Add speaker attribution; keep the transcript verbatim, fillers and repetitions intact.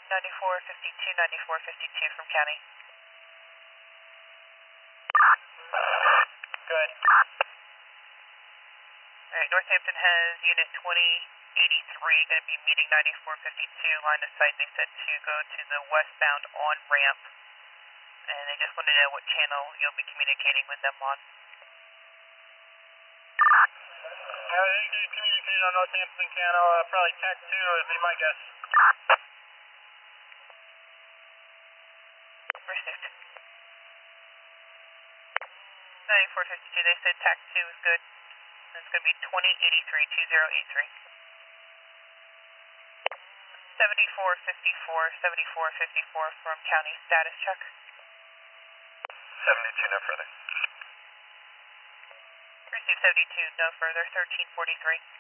Speaker 1: ninety-four fifty-two, ninety-four fifty-two from county.
Speaker 2: Good.
Speaker 1: Alright, Northampton has unit twenty eighty-three, going to be meeting ninety-four fifty-two, line of sight. They said to go to the westbound on ramp, and they just want to know what channel you'll be communicating with them on.
Speaker 2: Yeah, they can communicate on Northampton channel, uh, probably Tech two would be my guess.
Speaker 1: Received. ninety-four fifty-two, they said T A C two is good. It's going to be twenty eighty-three, two zero eight three. seventy-four fifty-four, seventy-four fifty-four from county, status check.
Speaker 2: seventy-two, no further.
Speaker 1: Received seventy-two, no further, thirteen forty-three.